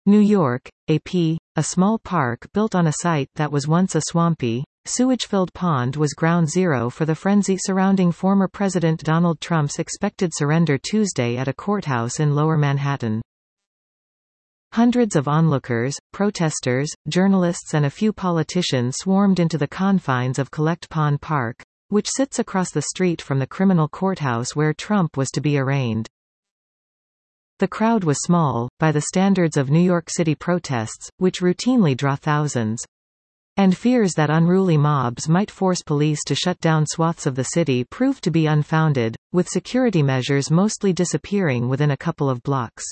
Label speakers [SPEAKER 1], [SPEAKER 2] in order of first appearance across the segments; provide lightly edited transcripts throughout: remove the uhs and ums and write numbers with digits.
[SPEAKER 1] New York, AP. A small park built on a site that was once a swampy, sewage-filled pond was ground zero for the frenzy surrounding former President Donald Trump's expected surrender Tuesday at a courthouse in Lower Manhattan. Hundreds of onlookers, protesters, journalists and a few politicians swarmed into the confines of Collect Pond Park, which sits across the street from the criminal courthouse where Trump was to be arraigned. The crowd was small, by the standards of New York City protests, which routinely draw thousands. And fears that unruly mobs might force police to shut down swaths of the city proved to be unfounded, with security measures mostly disappearing within a couple of blocks.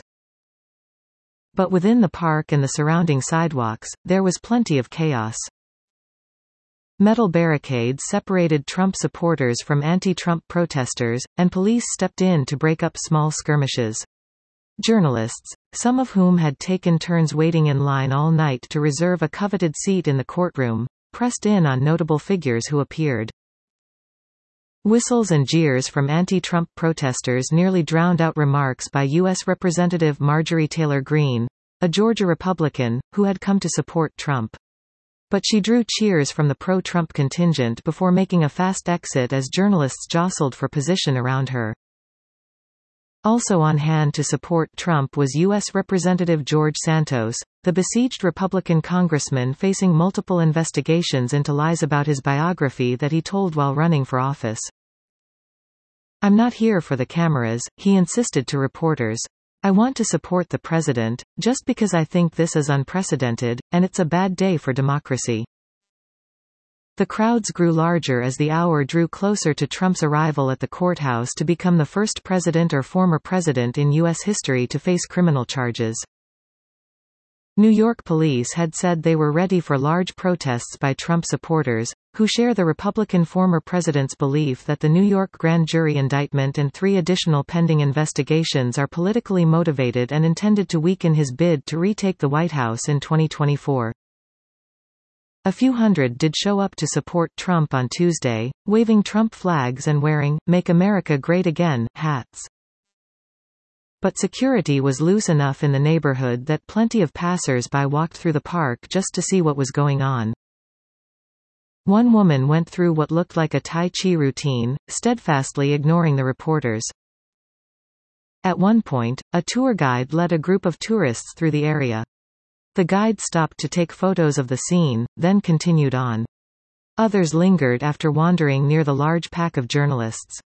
[SPEAKER 1] But within the park and the surrounding sidewalks, there was plenty of chaos. Metal barricades separated Trump supporters from anti-Trump protesters, and police stepped in to break up small skirmishes. Journalists, some of whom had taken turns waiting in line all night to reserve a coveted seat in the courtroom, pressed in on notable figures who appeared. Whistles and jeers from anti-Trump protesters nearly drowned out remarks by U.S. Representative Marjorie Taylor Greene, a Georgia Republican, who had come to support Trump. But she drew cheers from the pro-Trump contingent before making a fast exit as journalists jostled for position around her. Also on hand to support Trump was U.S. Representative George Santos, the besieged Republican congressman facing multiple investigations into lies about his biography that he told while running for office. "I'm not here for the cameras," he insisted to reporters. "I want to support the president, just because I think this is unprecedented, and it's a bad day for democracy." The crowds grew larger as the hour drew closer to Trump's arrival at the courthouse to become the first president or former president in U.S. history to face criminal charges. New York police had said they were ready for large protests by Trump supporters, who share the Republican former president's belief that the New York grand jury indictment and 3 additional pending investigations are politically motivated and intended to weaken his bid to retake the White House in 2024. A few hundred did show up to support Trump on Tuesday, waving Trump flags and wearing "Make America Great Again" hats. But security was loose enough in the neighborhood that plenty of passers-by walked through the park just to see what was going on. One woman went through what looked like a Tai Chi routine, steadfastly ignoring the reporters. At one point, a tour guide led a group of tourists through the area. The guide stopped to take photos of the scene, then continued on. Others lingered after wandering near the large pack of journalists.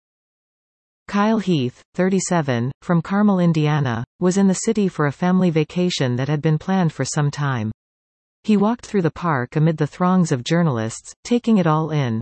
[SPEAKER 1] Kyle Heath, 37, from Carmel, Indiana, was in the city for a family vacation that had been planned for some time. He walked through the park amid the throngs of journalists, taking it all in.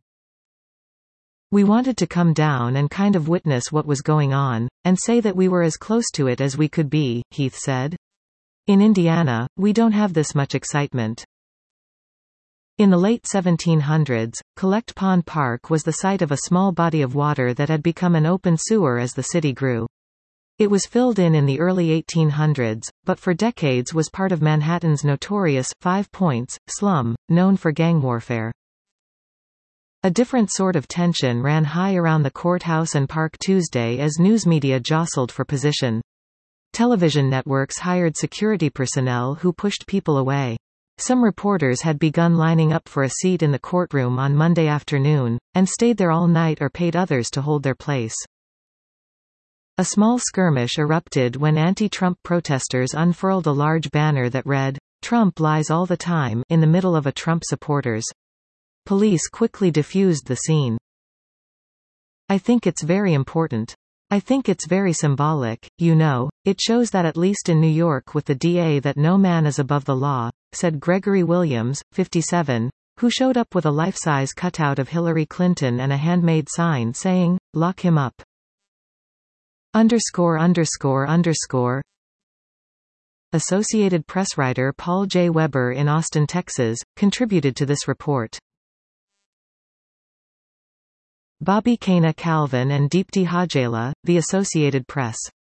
[SPEAKER 1] "We wanted to come down and kind of witness what was going on, and say that we were as close to it as we could be," Heath said. "In Indiana, we don't have this much excitement." In the late 1700s, Collect Pond Park was the site of a small body of water that had become an open sewer as the city grew. It was filled in the early 1800s, but for decades was part of Manhattan's notorious Five Points slum, known for gang warfare. A different sort of tension ran high around the courthouse and park Tuesday as news media jostled for position. Television networks hired security personnel who pushed people away. Some reporters had begun lining up for a seat in the courtroom on Monday afternoon, and stayed there all night or paid others to hold their place. A small skirmish erupted when anti-Trump protesters unfurled a large banner that read, "Trump lies all the time," in the middle of a Trump supporters. Police quickly diffused the scene. "I think it's very important. I think it's very symbolic, you know, it shows that at least in New York with the DA that no man is above the law," said Gregory Williams, 57, who showed up with a life-size cutout of Hillary Clinton and a handmade sign saying, "Lock him up." Associated Press writer Paul J. Weber in Austin, Texas, contributed to this report. Bobby Kana Calvin and Deepti Hajela, The Associated Press.